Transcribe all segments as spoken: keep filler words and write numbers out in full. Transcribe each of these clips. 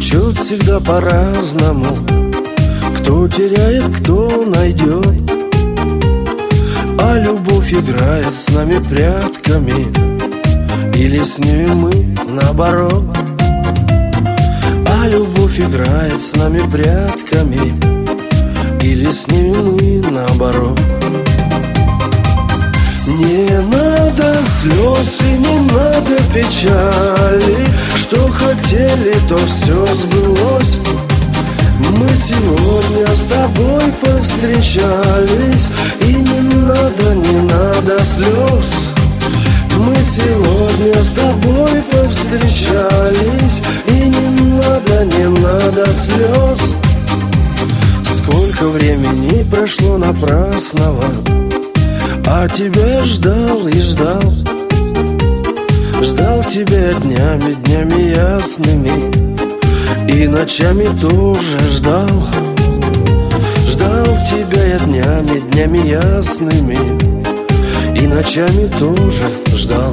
течет всегда по-разному. Кто теряет, кто найдет, а любовь играет с нами прятками, или с ней мы наоборот. А любовь играет с нами прятками, или с ней мы наоборот. Не надо слез и не надо печали, что хотели, то все сбылось. Мы сегодня с тобой повстречались, и не надо, не надо слез. Мы сегодня с тобой повстречались, и не надо, не надо слез. Сколько времени прошло напрасного, а тебя ждал и ждал. Ждал тебя днями, днями ясными, и ночами тоже ждал. Ждал тебя я днями, днями ясными, и ночами тоже ждал.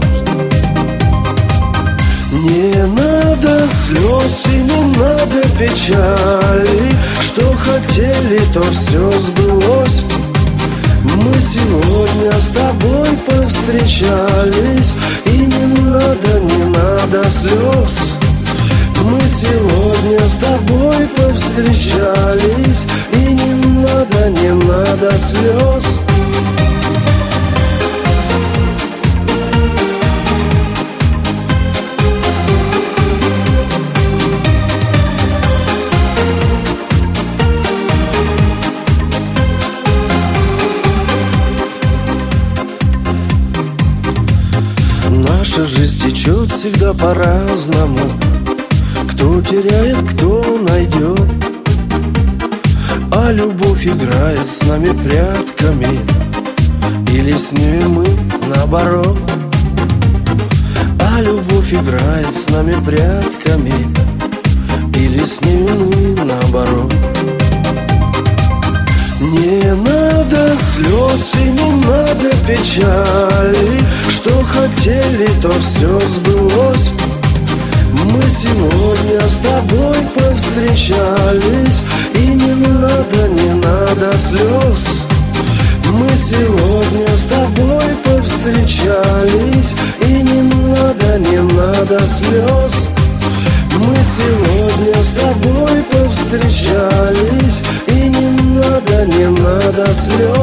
Не надо слез и не надо печали, что хотели, то все сбылось. Мы сегодня с тобой повстречались, и не надо, не надо слез. Мы сегодня с тобой повстречались, и не надо, не надо слез. Наша жизнь течет всегда по-разному. Кто теряет, кто найдет, а любовь играет с нами прятками, или с ней мы наоборот. А любовь играет с нами прятками, или с ней мы наоборот. Не надо слез и не надо печали, что хотели, то все сбылось. Мы сегодня с тобой повстречались, и не надо, не надо слез. Мы сегодня с тобой повстречались, и не надо, не надо слез. Мы сегодня с тобой повстречались, и не надо, не надо слез.